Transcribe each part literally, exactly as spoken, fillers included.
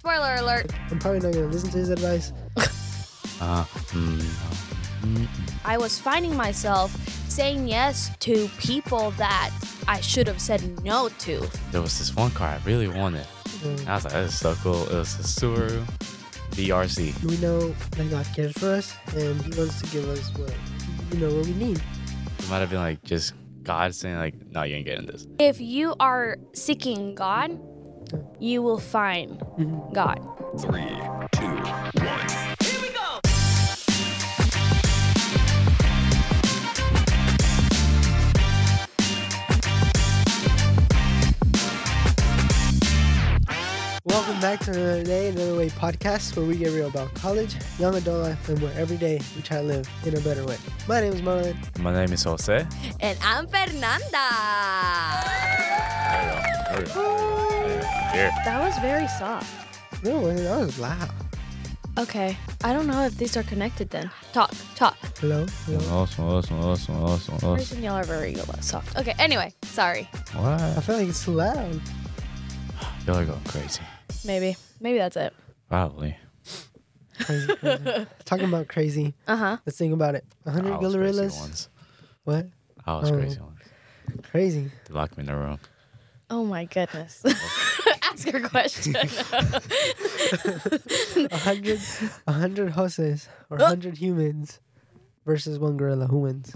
Spoiler alert. I'm probably not gonna listen to his advice. Uh, mm, mm, I was finding myself saying yes to people that I should have said no to. there was this one car I really wanted. Mm. I was like, this is so cool. It was a Subaru B R Z. We know that God cares for us, and He wants to give us what you know what we need. It might have been like just God saying like, no, you ain't getting this. If you are seeking God, you will find Mhm. God. Three, two, one. Welcome back to Another Day, Another Way podcast, where we get real about college, young adult life, and where every day we try to live in a better way. My name is Marlon. My name is Jose. And I'm Fernanda. There we go. There we go. I'm here. That was very soft. No, that was loud. Okay, I don't know if these are connected then. Talk, talk. Hello? Hello? Awesome, awesome, awesome, awesome, awesome. Reason y'all are very soft. Okay, anyway, sorry. What? I feel like it's too loud. Y'all are going crazy. Maybe. Maybe that's it. Probably. Crazy, crazy. Talking about crazy. Uh-huh. Let's think about it. one hundred I was crazy gorillas. ones. What? I was Oh. crazy ones. Crazy. They locked me in the room. Oh my goodness. Ask your question. A hundred, a hundred Joses or a hundred humans versus one gorilla. Who wins?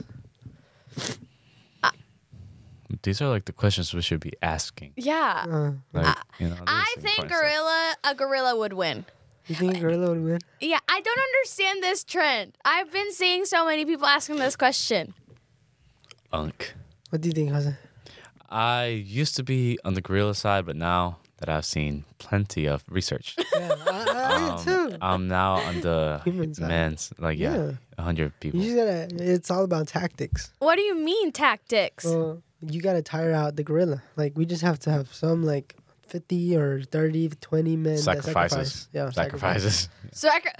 These are like the questions we should be asking. Yeah. Uh, Like, you know, I this think important stuff. gorilla, a gorilla would win. you think a gorilla would win? Yeah, I don't understand this trend. I've been seeing so many people asking this question. Unk. What do you think, Jose? I used to be on the gorilla side, but now that I've seen plenty of research, Yeah, I, I, I um, too. I'm now on the Human side. men's. Like, yeah, Yeah. a hundred people. You just gotta. It's all about tactics. What do you mean tactics? Well, you gotta tire out the gorilla. Like we just have to have some like fifty or thirty, twenty men that Sacrifices. sacrifice. Yeah, Sacrifices. Sacri-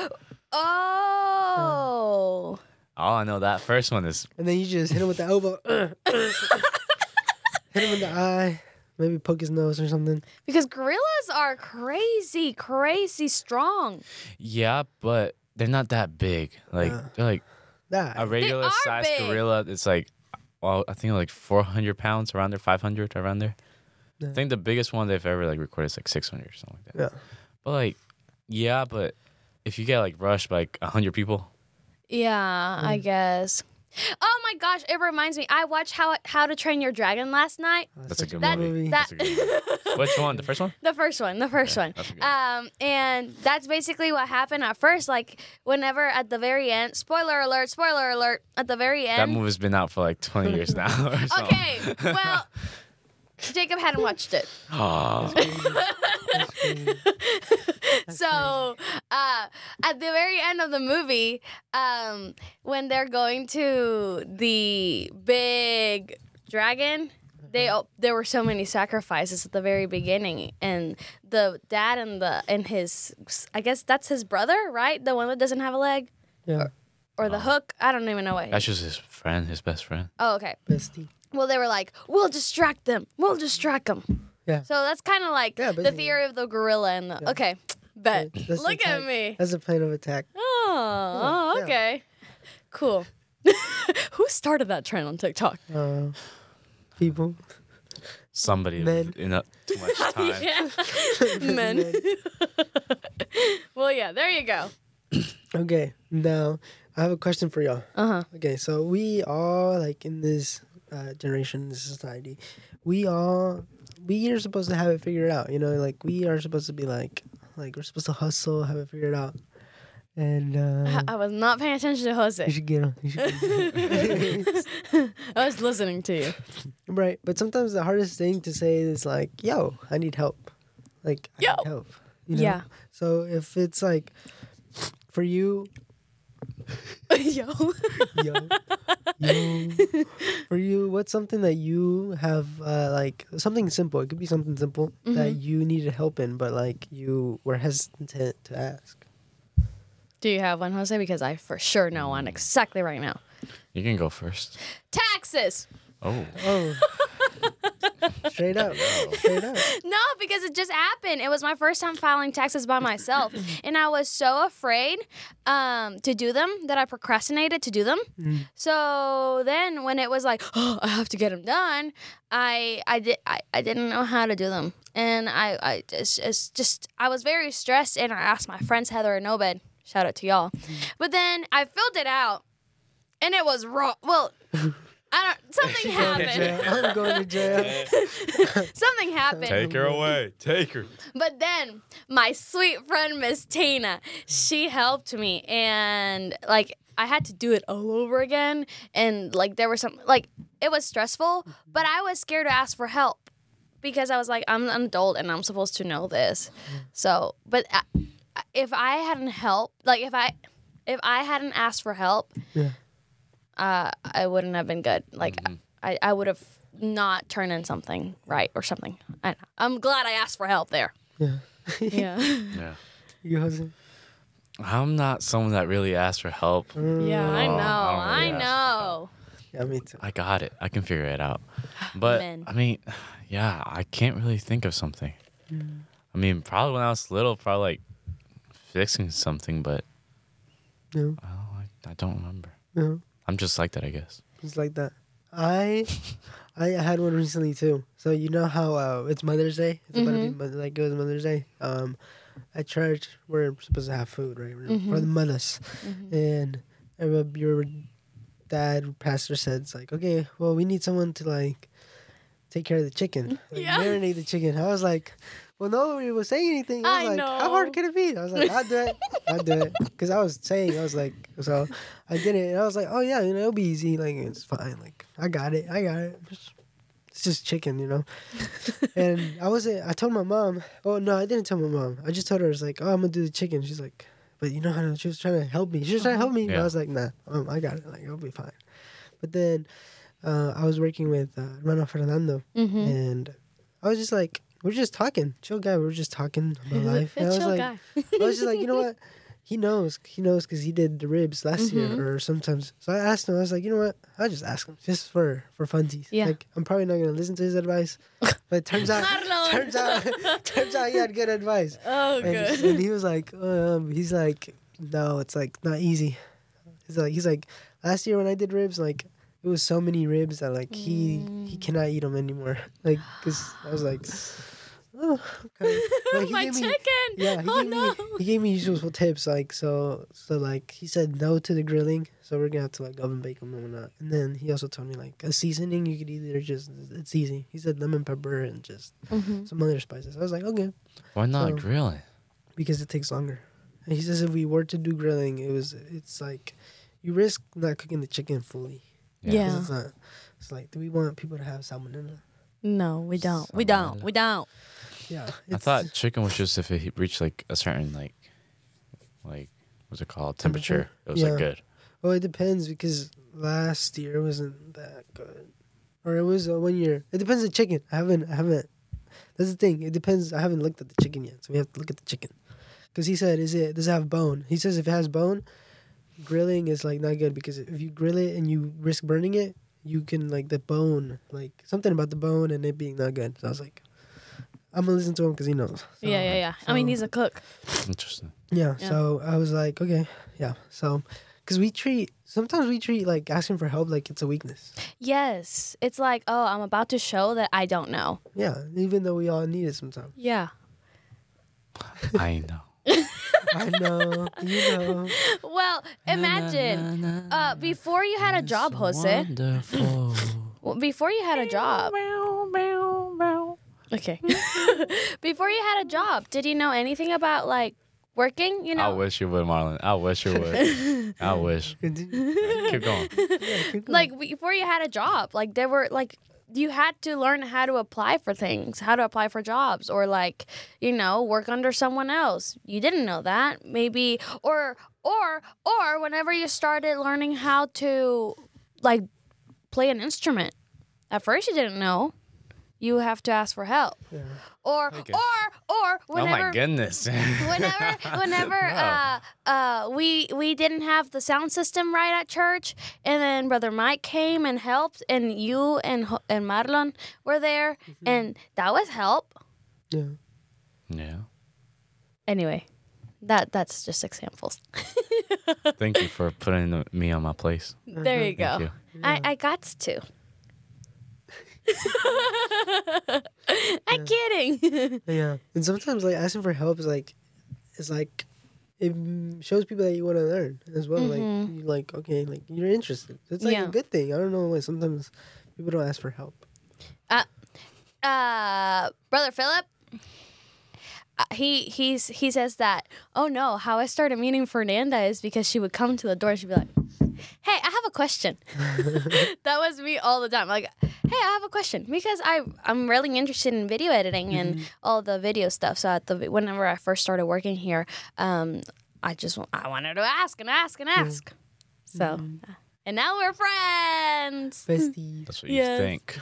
oh. All I know, that first one is And then you just hit him with the elbow. Hit him in the eye. Maybe poke his nose or something. Because gorillas are crazy, crazy strong. yeah, but they're not that big. Like Yeah. they're like That. a regular are size big. gorilla. It's like, well, I think like four hundred pounds around there, five hundred around there. Yeah. I think the biggest one they've ever like recorded is like six hundred or something like that. Yeah. But like, yeah, but if you get like rushed by like a hundred people, Yeah, I guess. Oh my gosh, it reminds me. I watched How How to Train Your Dragon last night. That's a such good That- movie. that- That's a good movie. Which one? The first one? The first one, the first Yeah, one. that's a good Um, and that's basically what happened at first. Like, whenever at the very end, spoiler alert, spoiler alert, at the very That end. movie's been out for like twenty years now. Or something. Okay, well, Jacob hadn't watched it. Oh, That's crazy. So, uh, at the very end of the movie, um, when they're going to the big dragon, they oh, there were so many sacrifices at the very beginning, and the dad and the and his, I guess that's his brother, right? The one that doesn't have a leg, Yeah. or the hook. I don't even know what. that's just his friend, his best friend. Oh, okay. Bestie. Well, they were like, "We'll distract them. We'll distract them." Yeah. So that's kind of like Yeah, the basically. theory of the gorilla and the. Okay, bet. That's the Look at attack. me. That's a plan of attack. Oh, oh, Yeah. okay. Cool. Who started that trend on TikTok? Uh, people. Somebody Men. in a, too much time. Yeah. Men. Well, yeah, there you go. Okay. Now, I have a question for y'all. Uh huh. Okay, so we all like in this uh, generation, this society, we all we are supposed to have it figured out. You know, like we are supposed to be like like we're supposed to hustle, have it figured out, and uh, I was not paying attention to you Jose. should get on. You should get on. I was listening to you. Right, but sometimes the hardest thing to say is like, "Yo, I need help." Like, I Yo. need help. You know? Yeah. So if it's like for you, Yo. yo, yo, for you, what's something that you have uh, like something simple? It could be something simple that you needed help in, but like you were hesitant to ask. Do you have one, Jose? Because I for sure know one exactly right now. You can go first. Taxes. Oh, Oh, Straight up. Straight up. No, because it just happened. It was my first time filing taxes by myself, and I was so afraid um, to do them that I procrastinated to do them. Mm. So then, when it was like, oh, I have to get them done, I I did I, I didn't know how to do them, and I I just it's just I was very stressed, and I asked my friends Heather and Obed. Shout out to y'all. But then I filled it out, and it was wrong. Well. I don't. Something happened. I'm going to jail. Something happened. Take her away. Take her. But then my sweet friend Miss Tina, she helped me, and like I had to do it all over again, and like there was some like it was stressful, but I was scared to ask for help because I was like I'm an adult and I'm supposed to know this. So, but I, if I hadn't helped, like if I if I hadn't asked for help. Yeah. Uh, I wouldn't have been good. Like Mm-hmm. I, I would have not turned in something right or something. I don't know. I'm glad I asked for help there. Yeah. Yeah. Yeah. You Jose? I'm not someone that really asks for help. Yeah, I know. I don't I, really ask for know. Yeah, me too. I got it. I can figure it out. But Amen. I mean, yeah, I can't really think of something. I mean, probably when I was little, probably like fixing something, but No, oh, I, I don't remember. no. I'm just like that, I guess. It's like that. I I had one recently too. So you know how uh, it's Mother's Day? It's about to be Mo- like it was Mother's Day. Um, at church we're supposed to have food, right? For the mothers. And I remember your dad, pastor, said it's like, okay, well we need someone to like take care of the chicken, like, Yeah. marinate the chicken. I was like, well, nobody was saying anything. I was I like, know. how hard could it be? I was like, I'll do it. I'll do it. Because I was saying, I was like, so I did it. And I was like, oh, yeah, you know, it'll be easy. Like, it's fine. Like, I got it. I got it. Just- It's just chicken, you know? And I wasn't, I told my mom, oh, no, I didn't tell my mom. I just told her, I was like, oh, I'm going to do the chicken. She's like, but you know how to, she was trying to help me. She was trying to help me. But Yeah. I was like, nah, um, I got it. Like, it'll be fine. But then uh, I was working with uh, hermano Fernando. Mm-hmm. And I was just like, we're just talking. Chill guy. We were just talking about life. And I was Chill like, guy. I was just like, you know what? He knows. He knows because he did the ribs last Mhm. year or sometimes. So I asked him. I was like, you know what? I'll just ask him just for for funsies. Yeah. Like I'm probably not gonna listen to his advice, but it turns out, Marlon. turns out, turns out he had good advice. Oh, And, good. and he was like, um, he's like, no, it's like not easy. He's like, he's like, last year when I did ribs, like it was so many ribs that like he he cannot eat them anymore. Like, cause I was like, oh, okay. But he My gave me- chicken. yeah, he Oh, gave no. me he gave me useful tips like so so like he said no to the grilling, so we're gonna have to like oven bake them and whatnot. And then he also told me like a seasoning you could either just it's easy. He said lemon pepper and just Mm-hmm. some other spices. I was like okay Why not So- grilling? because it takes longer. And he says if we were to do grilling, it was it's like you risk not cooking the chicken fully. 'Cause Yeah. It's not. It's like do we want people to have salmonella? No, we don't. We don't. We don't. Yeah. I it's- thought chicken was just if it reached like a certain like, like what's it called temperature. Temperature? It was Yeah. like good. Well, it depends because last year it wasn't that good, or it was uh, one year. It depends on the chicken. I haven't, I haven't. That's the thing. It depends. I haven't looked at the chicken yet, so we have to look at the chicken. Because he said, "Is it does it have bone?" He says if it has bone, grilling is like not good because if you grill it and you risk burning it, you can like the bone, like something about the bone and it being not good. So I was like, I'm gonna listen to him because he knows. So, Yeah, yeah, yeah. I mean, so- he's a cook. Interesting. Yeah, Yeah. so I was like, okay, yeah. So, because we treat, sometimes we treat like asking for help like it's a weakness. Yes. It's like, oh, I'm about to show that I don't know. Yeah, even though we all need it sometimes. Yeah. I know. I know, you know. Well, imagine uh, before you had a job, Jose. Wonderful. Well, before you had a job. Okay. Before you had a job, did you know anything about like working? You I know, wish you would, Marlon. I wish you would. I wish. Continue. Keep going. Yeah, keep going. like before you had a job, like there were like you had to learn how to apply for things, how to apply for jobs, or like you know work under someone else. You didn't know that, maybe, or or or whenever you started learning how to like play an instrument. At first, you didn't know. you have to ask for help. Yeah. Or Okay. or or Oh whenever my goodness. whenever whenever uh uh we we didn't have the sound system right at church, and then Brother Mike came and helped, and you and Ho- and Marlon were there, and that was help. Yeah. Yeah. Anyway, that that's just examples. Thank you for putting me on my place. There you go. Thank you. I I got to. I'm kidding. Yeah. And sometimes like asking for help is like, it's like, it mm, shows people that you want to learn as well. Like you like okay, like you're interested. It's like Yeah. a good thing. I don't know why sometimes people don't ask for help. Uh, uh, Brother Philip, uh, he he's he says that, oh no, how I started meeting Fernanda is because she would come to the door and she'd be like, hey, I have a question. That was me all the time. Like, hey, I have a question, because I I'm really interested in video editing and all the video stuff. So at the whenever I first started working here, um, I just I wanted to ask and ask and ask. So, and now we're friends. Besties. That's what Yes. you think.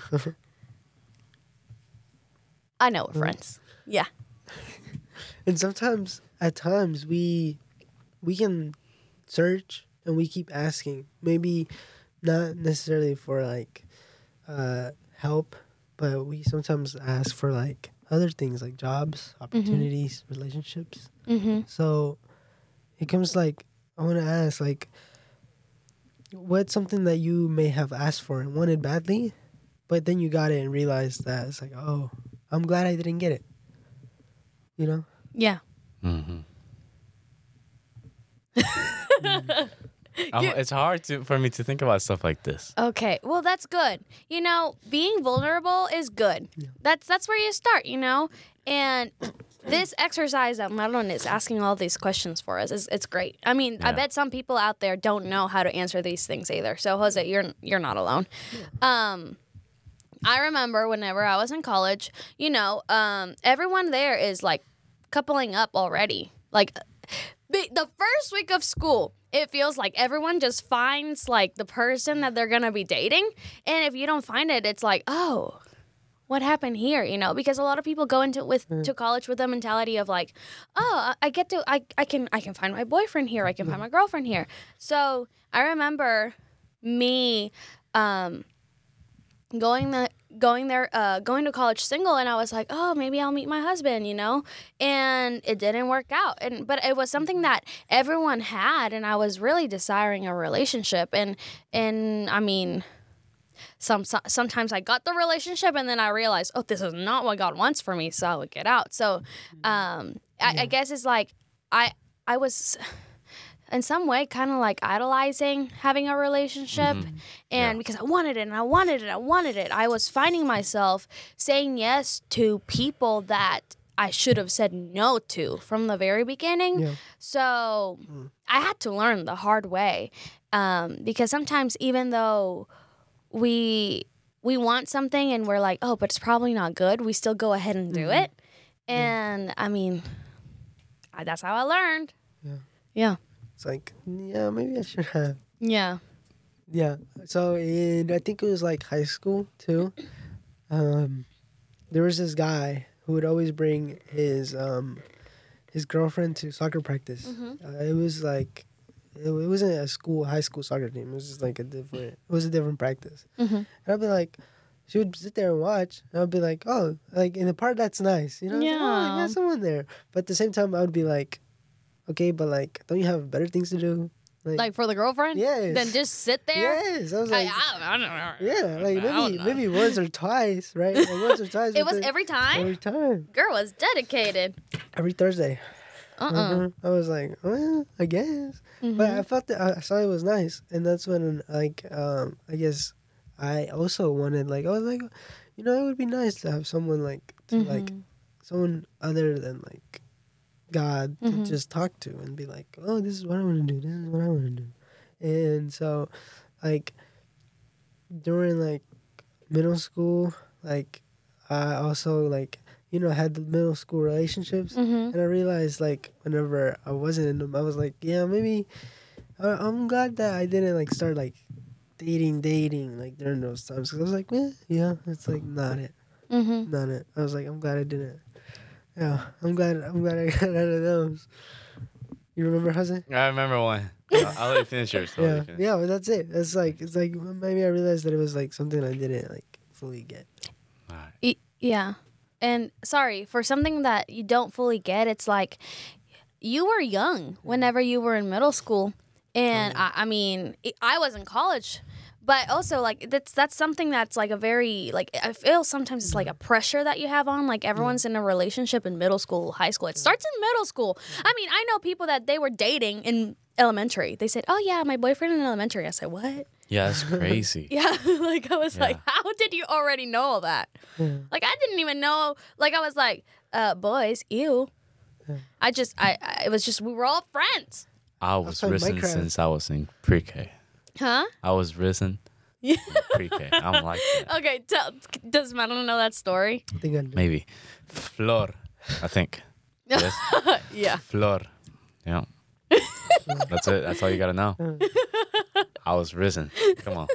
I know we're friends. Yeah. And sometimes, at times, we we can search and we keep asking. Maybe not necessarily for like uh, help, but we sometimes ask for like other things like jobs, opportunities, relationships. Mm-hmm. So it comes like I want to ask like, what's something that you may have asked for and wanted badly, but then you got it and realized that it's like, oh, I'm glad I didn't get it. You know? Yeah. Mm-hmm. I'm- it's hard to for me to think about stuff like this. Okay. Well, that's good. You know, being vulnerable is good. That's that's where you start, you know? And this exercise that Marlon is asking all these questions for us is it's great. I mean, I Yeah. bet some people out there don't know how to answer these things either. So, Jose, you're you're not alone. Um I remember whenever I was in college, you know, um, everyone there is like coupling up already. Like the the first week of school, it feels like everyone just finds like the person that they're gonna be dating, and if you don't find it, it's like, oh, what happened here? You know, because a lot of people go into with to college with the mentality of like, oh, I get to, I, I can, I can find my boyfriend here, I can find my girlfriend here. So I remember me, um, going the going there uh going to college single, and I was like, oh, maybe I'll meet my husband, you know, and it didn't work out, and but it was something that everyone had, and I was really desiring a relationship, and and I mean some, so, sometimes I got the relationship and then I realized, oh, this is not what God wants for me, so I would get out. So um I, I guess it's like I I was in some way kind of like idolizing having a relationship, and Yeah. because I wanted it and I wanted it, I wanted it, I was finding myself saying yes to people that I should have said no to from the very beginning. Yeah. So I had to learn the hard way, um, because sometimes even though we we want something and we're like, oh, but it's probably not good, we still go ahead and do it. And I mean, I, that's how I learned. Yeah. Yeah. It's like, yeah, maybe I should have. Yeah. Yeah. So in I think it was like high school too. Um, there was this guy who would always bring his um his girlfriend to soccer practice. Uh, it was like it, it wasn't a school high school soccer team. It was just like a different. It was a different practice. Mm-hmm. And I'd be like, she would sit there and watch. And I'd be like, oh, like in the part that's nice, you know? Yeah. Oh, I got someone there. But at the same time, I would be like, okay, but like, don't you have better things to do? Like for the girlfriend? Yes. Then just sit there? Yes. I was I, like, I, don't know. yeah, like I don't maybe know. maybe once or twice, right? Like once or twice. It but was then- every time? every time, Girl was dedicated. every Thursday. Uh-uh. Mhm. I was like, well, I guess, but I felt that I saw it was nice, and that's when like um I guess I also wanted like I was like, you know, it would be nice to have someone like to like someone other than like God to just talk to and be like, oh, this is what I want to do. This is what I want to do. And so, like, during, like, middle school, like, I also, like, you know, had the middle school relationships. Mm-hmm. And I realized, like, whenever I wasn't in them, I was like, yeah, maybe I- I'm glad that I didn't, like, start, like, dating, dating, like, during those times. Because I was like, eh, yeah, it's, like, not it. Mm-hmm. done it. I was like, I'm glad I didn't. Yeah, I'm glad. I'm glad I got out of those. You remember, Jose? I remember one. I'll, I'll let you finish yours. I'll let Yeah, you finish. yeah, but that's it. It's like it's like maybe I realized that it was like something I didn't like fully get. Alright. Y- yeah. And sorry, for something that you don't fully get, it's like you were young whenever you were in middle school. And I, I mean, I- I was in college. But also, like, that's that's something that's like a very, like, I feel sometimes it's like a pressure that you have on. Like, everyone's in a relationship in middle school, high school. It starts in middle school. I mean, I know people that they were dating in elementary. They said, oh, yeah, my boyfriend in elementary. I said, what? Yeah, that's crazy. Yeah, like I was Yeah. like, how did you already know all that? Like I didn't even know. Like I was like, uh, boys, ew. I just, I, I, it was just we were all friends, I was playing risen Minecraft. since I was in pre-K. huh? I was risen Yeah. in pre-K. I'm like that. Okay, tell, does Madeline know that story? I think I did. Maybe. Flor, I think. Yes. Yeah. Flor. Yeah. That's it. That's all you gotta know. I was risen. Come on.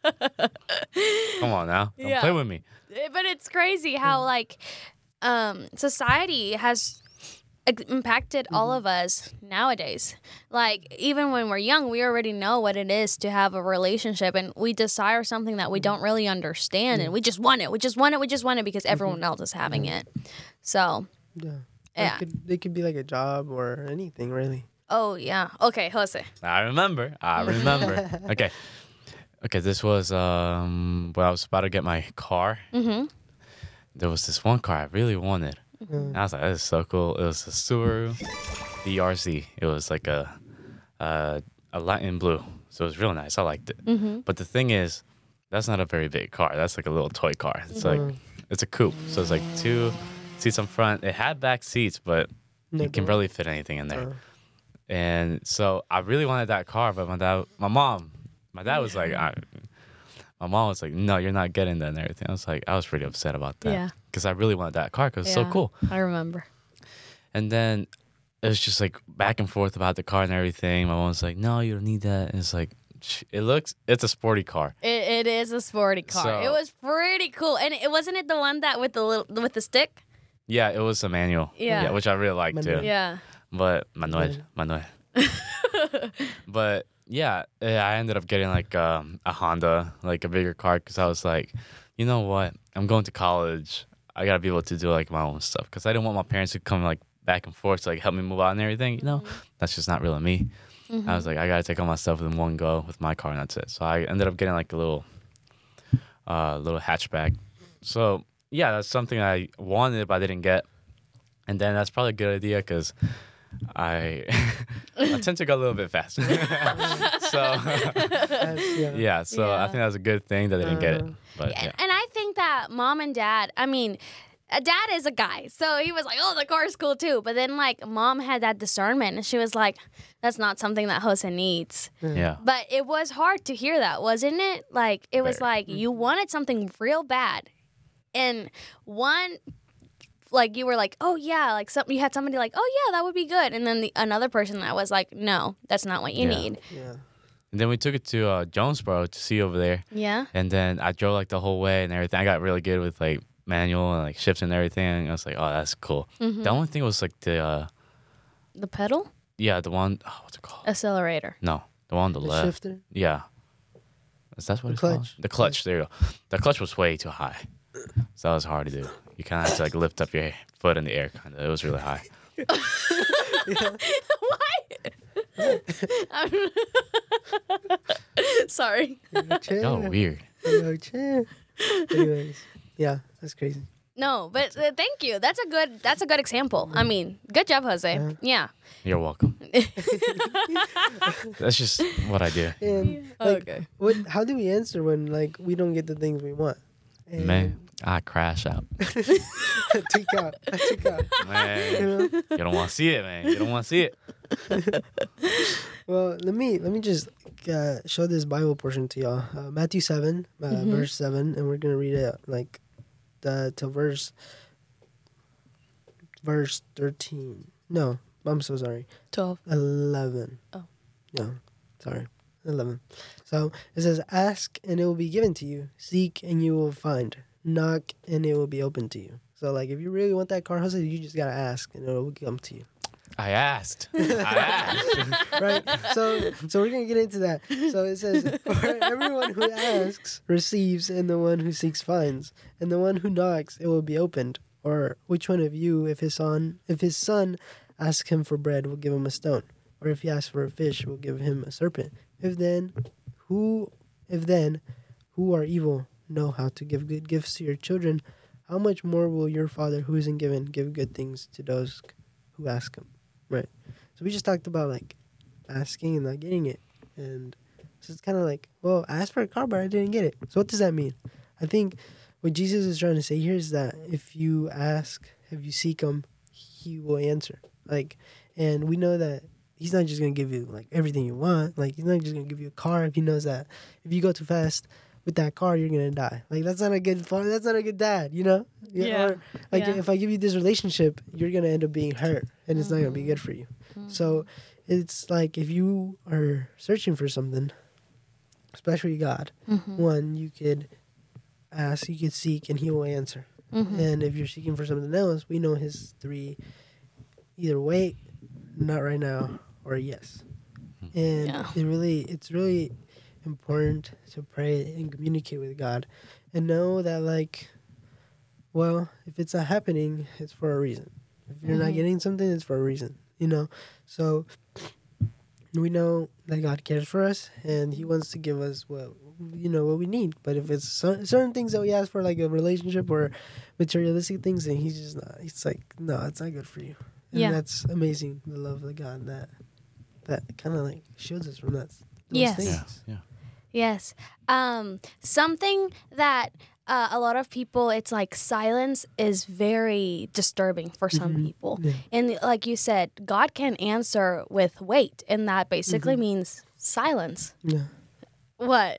Come on now. Don't Yeah. play with me. Eh, But it's crazy how like um, society has ex- impacted all of us nowadays. Like even when we're young, we already know what it is to have a relationship, and we desire something that we don't really understand, and we just want it. We just want it. We just want it because everyone else is having it. So, Yeah. yeah. It could, it could be like a job or anything, really. Oh yeah. Okay, Jose. I remember. I remember. Okay. Okay, this was um when I was about to get my car. Mm-hmm. There was this one car I really wanted. And I was like, this is so cool. It was a Subaru D R Z. It was like a uh, a Latin blue. So it was real nice. I liked it. Mm-hmm. But the thing is, that's not a very big car. That's like a little toy car. It's like it's a coupe. So it's like two seats up front. It had back seats, but No you can door. barely fit anything in there. Uh. And so I really wanted that car, but my dad, my mom, my dad was like, I, my mom was like, no, you're not getting that and everything. I was like, I was pretty upset about that. Yeah. Because I really wanted that car because it's so Yeah, cool. I remember. And then it was just like back and forth about the car and everything. My mom was like, no, you don't need that. And it's like, sh- it looks, it's a sporty car. It, it is a sporty car. So- it was pretty cool, and it wasn't it the one that with the little with the stick. Yeah, it was a manual. Yeah. which I really liked Manual. too. Yeah. But Manuel, Manuel. But yeah, eh, I ended up getting like um, a Honda, like a bigger car, because I was like, you know what? I'm going to college. I gotta be able to do like my own stuff, because I didn't want my parents to come like back and forth to like help me move out and everything. You know, that's just not really me. I was like, I gotta take all my stuff in one go with my car, and that's it. So I ended up getting like a little, uh, little hatchback. So yeah, that's something I wanted but I didn't get, and then that's probably a good idea because I I tend to go a little bit fast. so That's- yeah. yeah, so I Yeah. think that's a good thing that I didn't get it. Uh, But And, yeah. and I think that mom and dad, I mean, uh, dad is a guy, so he was like, "Oh, the car's cool too." But then, like, mom had that discernment, and she was like, "That's not something that Jose needs." Yeah. But it was hard to hear that, wasn't it? Like, it was Very. like you wanted something real bad, and one, like, you were like, "Oh yeah," like some you had somebody like, "Oh yeah, that would be good," and then the another person that was like, "No, that's not what you Yeah. need." Yeah. And then we took it to uh, Jonesboro to see over there. Yeah. And then I drove like the whole way and everything. I got really good with like manual and like shifting and everything. And I was like, oh, that's cool. Mm-hmm. The only thing was like the, uh, The pedal, yeah, the one, oh, what's it called? accelerator. No, the one on the, The left. shifter. Yeah. Is that what The it's called? clutch. The clutch. There you go. The clutch was way too high. So that was hard to do. You kind of had to like lift up your foot in the air, kind of. It was really high. Sorry. Y'all weird. Yo, chill. Anyways, yeah, that's crazy. No, but uh, thank you. That's a good. That's a good example. I mean, good job, Jose. Uh-huh. Yeah. You're welcome. That's just what I do. And like, Okay. what? How do we answer when like we don't get the things we want? And Man, I crash out. tweak out. I tweak out. Man, You know? you don't want to see it, man. You don't want to see it. Well, let me let me just uh, show this Bible portion to y'all. Uh, Matthew seven, uh, verse seven, and we're gonna read it like the to verse verse thirteen. No, I'm so sorry. Twelve. Eleven. Oh. No, sorry. Eleven. So it says, "Ask and it will be given to you. Seek and you will find. knock, and it will be open to you. So like if you really want that car, Jose, you just gotta ask, and it will come to you. I asked. I asked. Right? So so we're gonna get into that. So it says, for everyone who asks receives, and the one who seeks finds, and the one who knocks it will be opened. Or which one of you, if his son if his son asks him for bread, will give him a stone? Or if he asks for a fish, will give him a serpent? If then who if then who are evil know how to give good gifts to your children, how much more will your Father who is in given give good things to those who ask him? Right. So we just talked about like asking and not getting it. And so it's kind of like, well, I asked for a car, but I didn't get it. So what does that mean? I think what Jesus is trying to say here is that if you ask, if you seek him, he will answer. Like, and we know that he's not just going to give you like everything you want. Like, he's not just going to give you a car if he knows that if you go too fast with that car, you're going to die. Like, that's not a good father. That's not a good dad, you know? Yeah. Or, like, Yeah. if I give you this relationship, you're going to end up being hurt, and it's not going to be good for you. So it's like if you are searching for something, especially God, one, you could ask, you could seek, and he will answer. And if you're seeking for something else, we know his three, either wait, not right now, or yes. And Yeah. it really, it's really important to pray and communicate with God and know that, like, well, if it's not happening, it's for a reason. If you're not getting something, it's for a reason, you know? So we know that God cares for us and he wants to give us what, you know, what we need. But if it's cer- certain things that we ask for, like a relationship or materialistic things, then he's just not, it's like, no, it's not good for you. And Yeah. that's amazing, the love of God that, that kind of like shields us from that. Those Yes. things. Yeah. Yeah. Yes. Um, something that uh, a lot of people, it's like silence is very disturbing for some Mhm. people. Yeah. And like you said, God can answer with wait, and that basically means silence. Yeah. What?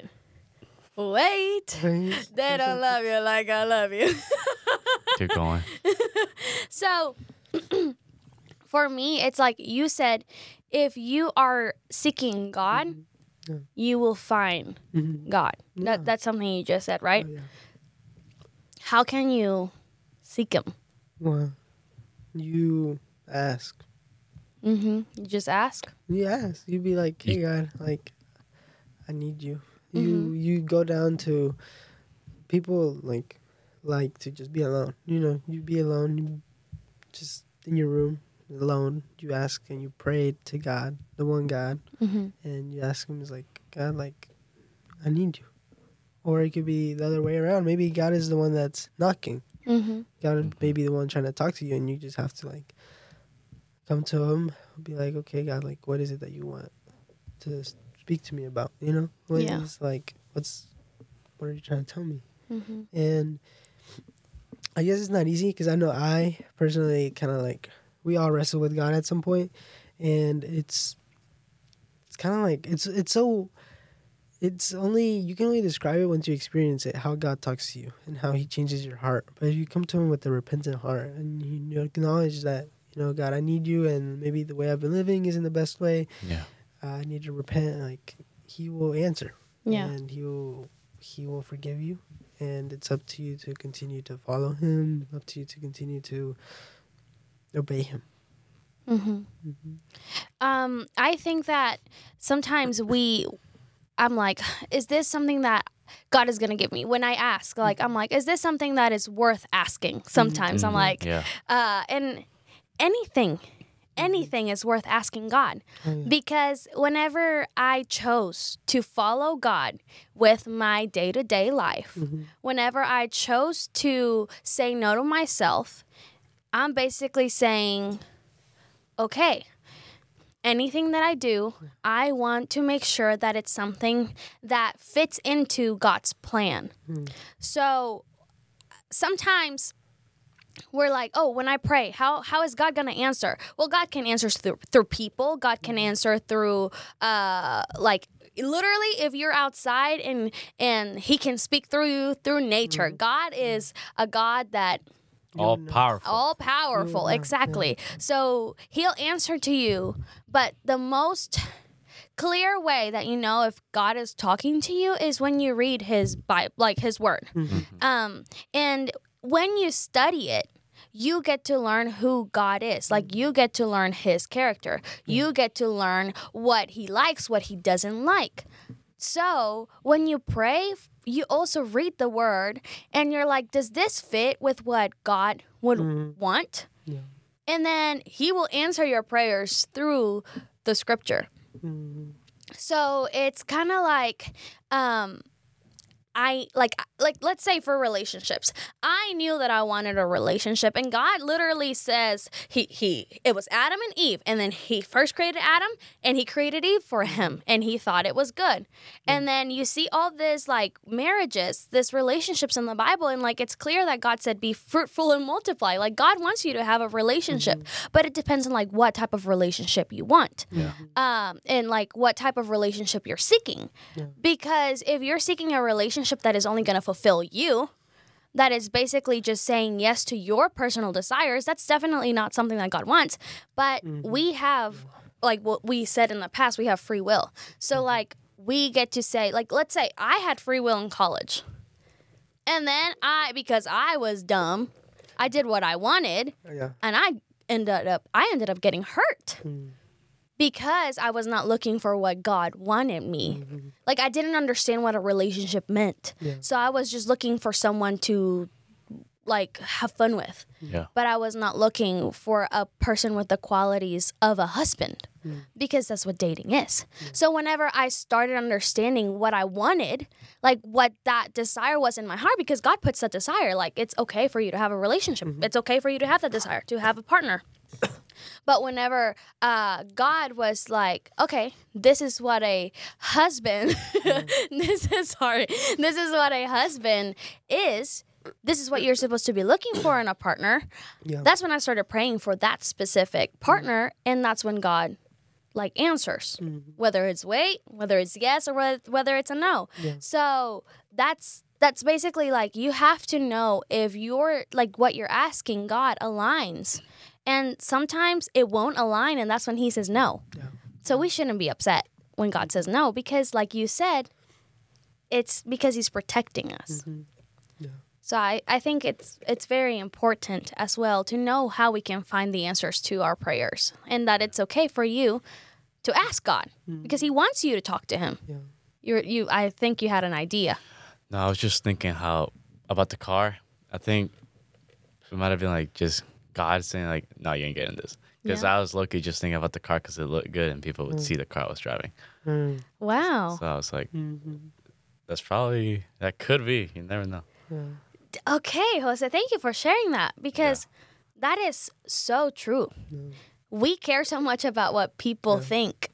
Wait. Right? They don't love you like I love you. Keep going. So, for me, it's like you said, if you are seeking God, Yeah. you will find Mhm. God. Yeah. That that's something you just said, right? Oh, yeah. How can you seek Him? Well, you ask. Mm-hmm. You just ask. You ask. You'd be like, "Hey, You- God, like, I need you." You you go down to people like like to just be alone. You know, you be alone, you just in your room alone. You ask and you pray to God, the one God, Mm-hmm. and you ask Him, "Is like, God, like, I need you." Or it could be the other way around. Maybe God is the one that's knocking. Mm-hmm. God may be the one trying to talk to you, and you just have to like come to him, be like, "Okay, God, like, what is it that you want to s- speak to me about?" You know, what Yeah. is like, what's, what are you trying to tell me? Mm-hmm. And I guess it's not easy because I know I personally kind of like we all wrestle with God at some point, and it's it's kind of like it's it's so. It's only, you can only describe it once you experience it, how God talks to you and how he changes your heart. But if you come to him with a repentant heart and you acknowledge that, you know, God, I need you, and maybe the way I've been living isn't the best way, Yeah. uh, I need to repent, like, he will answer. Yeah. And he will, he will forgive you. And it's up to you to continue to follow him, up to you to continue to obey him. Mm-hmm. Mhm. Um, I think that sometimes we, I'm like, is this something that God is gonna give me? When I ask, like, I'm like, is this something that is worth asking? Sometimes I'm Mhm. like, Yeah. uh, and anything, anything is worth asking God. Oh, yeah. Because whenever I chose to follow God with my day to day life, Mhm. whenever I chose to say no to myself, I'm basically saying, okay, anything that I do, I want to make sure that it's something that fits into God's plan. Mm. So sometimes we're like, oh, when I pray, how how is God going to answer? Well, God can answer through, through people. God can answer through, uh, like, literally, if you're outside and and He can speak through you through nature. God is a God that All powerful. all powerful, Yeah, exactly. So He'll answer to you, but the most clear way that you know if God is talking to you is when you read his Bible, like his word. Um, and when you study it, you get to learn who God is. Like, you get to learn his character. You get to learn what he likes, what he doesn't like. So when you pray, you also read the word and you're like, does this fit with what God would Mhm. want? Yeah. And then he will answer your prayers through the scripture. Mhm. So it's kind of like, um, I like like let's say for relationships, I knew that I wanted a relationship, and God literally says he he it was Adam and Eve, and then he first created Adam and he created Eve for him, and he thought it was good. And then you see all this like marriages, this relationships in the Bible, and like it's clear that God said be fruitful and multiply. Like God wants you to have a relationship, but it depends on like what type of relationship you want. Yeah. Um, and like what type of relationship you're seeking. Yeah. Because if you're seeking a relationship that is only going to fulfill you, that is basically just saying yes to your personal desires, that's definitely not something that God wants. But we have, like what we said in the past, we have free will. So like we get to say, like, let's say I had free will in college. And then I, because I was dumb, I did what I wanted, Yeah. and I ended up, I ended up getting hurt. Mm. Because I was not looking for what God wanted me. Like, I didn't understand what a relationship meant. Yeah. So I was just looking for someone to, like, have fun with. Yeah. But I was not looking for a person with the qualities of a husband. Because that's what dating is. So whenever I started understanding what I wanted, like what that desire was in my heart, because God puts that desire, like, it's okay for you to have a relationship. It's okay for you to have that desire, to have a partner. But whenever uh, God was like, okay, this is what a husband, this is sorry, this is what a husband is. This is what you're supposed to be looking for in a partner. Yeah. That's when I started praying for that specific partner, and that's when God like answers, whether it's wait, whether it's yes, or whe- whether it's a no. Yeah. So that's that's basically like you have to know if you're like what you're asking God aligns. And sometimes it won't align, and that's when he says no. Yeah. So we shouldn't be upset when God says no, because like you said, it's because he's protecting us. Yeah. So I, I think it's it's very important as well to know how we can find the answers to our prayers, and that it's okay for you to ask God because he wants you to talk to him. Yeah. You you I think you had an idea. No, I was just thinking how about the car. I think it might have been like just God saying like, "No, you ain't getting this." Because Yeah. I was lucky just thinking about the car because it looked good and people would see the car I was driving. Mm. Wow. So I was like, Mhm. "That's probably that could be. You never know." Yeah. Okay, Jose, thank you for sharing that because that is so true. We care so much about what people think.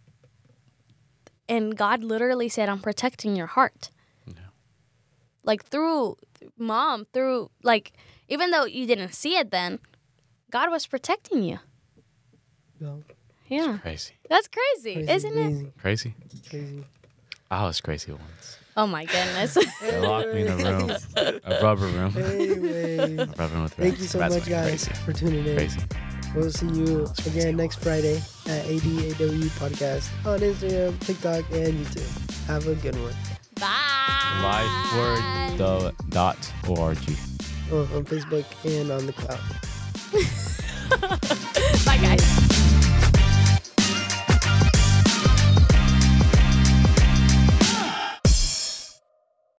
And God literally said, I'm protecting your heart. Yeah. Like through mom, through like, even though you didn't see it then, God was protecting you. Yeah. Yeah. Crazy, That's crazy, Crazy, isn't it? amazing, crazy. Crazy. I was crazy once. Oh my goodness. They locked me in a room, a rubber room, Anyway, a rubber room with thank rats. you so Rats much, went guys, Crazy. for tuning in. Crazy. We'll see you again next Friday at A D A W Podcast on Instagram, TikTok, and YouTube. Have a good one. Bye. Lifeword dot org. Oh, on Facebook and on the cloud.